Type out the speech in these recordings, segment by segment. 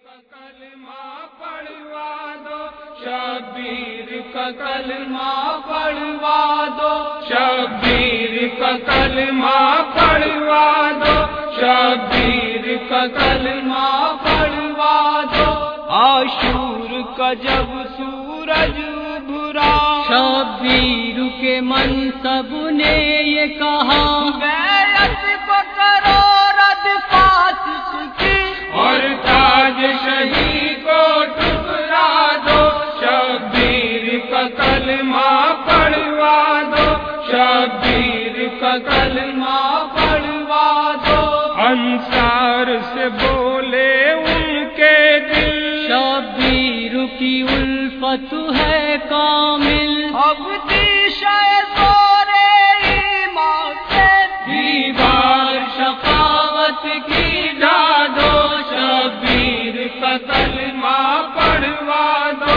کا کلمہ پڑھوا دو، شبیر کا کلمہ پڑھوا دو، شبیر کا کلمہ پڑھوا دو، شبیر کا کلمہ پڑھوا دو۔ عاشور کا جب سورج ابھرا، شبیر کے منصب نے یہ کہا، بیعت کو کرو رد فاسق کی، اور تاج شہی کو ٹکرا دو، شبیر کا کلمہ پڑھوا دو، شبیر کا کلمہ پڑھوا دو۔ انصار سے بولے ان کے دل، شبیر کی الفت ہے کامل، اب دیشہ زور ایمان سے دیوار شقاوت کی ڈھا دو، شبیر کا کلمہ پڑھوا دو،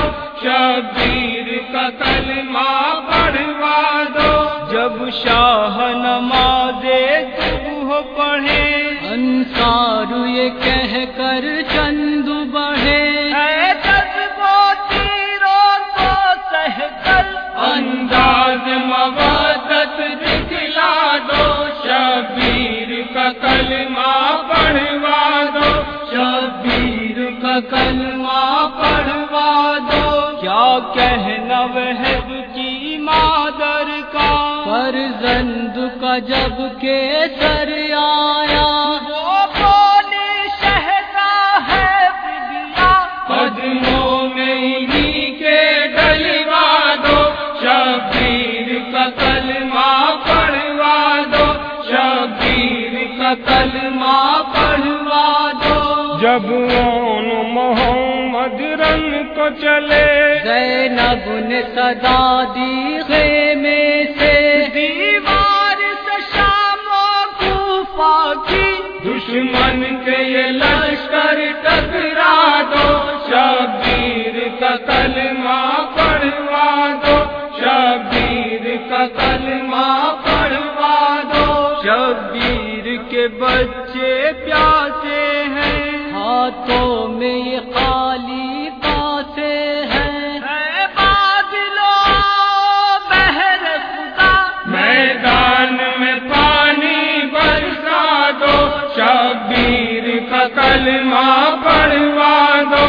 شبیر کا کلمہ پڑھوا دو۔ جب شاہ نماز صبح پڑھے، انصار یہ کہہ کر چند بڑھے، اے جذبوں تیروں کو سہ کر انداز مودت دکھلا دو، شبیر کا کلمہ پڑھوا دو، شبیر کا کلمہ پڑھوا دو۔ کیا کہنا وہب کی مادر کا، فرزند کا جب کے سر آیا، وہ بولی شہدا ہے فدیہ، قدموں میں انہی کے ڈلوا دو، شبیر کا کلمہ پڑھوا دو، شبیر کا کلمہ پڑھوا دو۔ جب اون محمد رن کو چلے، زینب نے صدا دی خیمے سے، دیوار سے شام و کوفہ کی، دشمن کے یہ لشکر ٹکرا دو، شبیر کا کلمہ پڑھوا دو، شبیر کا کلمہ پڑھوا دو۔ شبیر کے بچے پیاسے ہیں، ہاتھوں میں یہ خالی کاسے ہیں، اے بادلوں بہر خدا، میدان میں پانی برسا دو، شبیر کا کلمہ پڑھوا دو،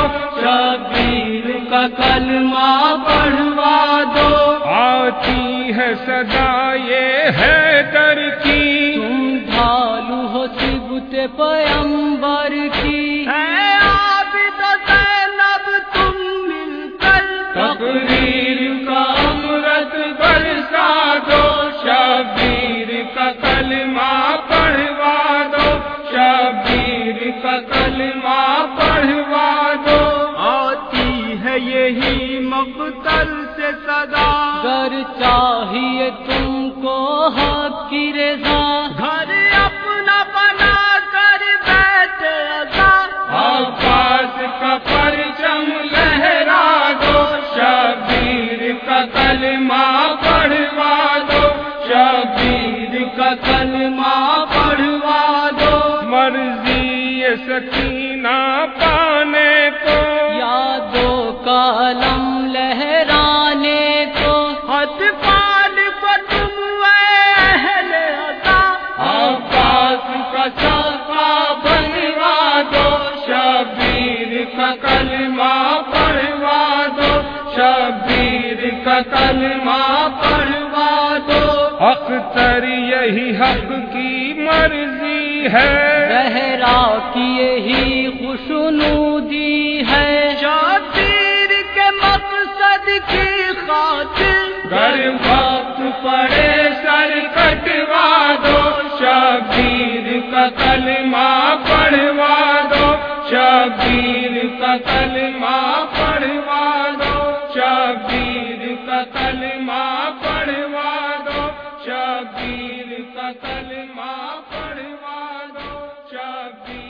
شبیر کا کلمہ پڑھوا دو۔ آتی ہے صدا یہ حیدر کی، تم ڈھالو ہو صبت پیمبر کی، اے عابد زینب تم مل کر تقریر کا امرت برسا دو، شبیر کا کلمہ پڑھوا دو، شبیر کا کلمہ پڑھوا دو۔ آتی ہے یہی مقتل سے صدا، گر چاہیے تم کو حق کی رضا، گھر اپنا بنا کر بیٹھے عزا، عباس کا پرچم لہرا دو، شبیر کا کلمہ پڑھوا دو، شبیر کا کلمہ پڑھوا دو۔ مرضی سکینہ پانے کو، یادوں کا علم لہرانے کو، اطفال کو تم اہل عطا، عباس کا صفا بنوا دو، شبیر کا کلمہ پڑھوا دو، شبیر کا کلمہ پڑھوا دو۔ اختر یہی حق کی مرضی ہے، زہرا کی یہی خوشنودی ہے، شبیر کے مقصد کی خاطر گر وقت پڑے سر کٹوا دو، شبیر کا کلمہ پڑھوا دو، شبیر کا کلمہ پڑھوا دو، شبیر کا کلمہ پڑھوا دو، شبیر کا کلمہ پڑھوا دو، شبیر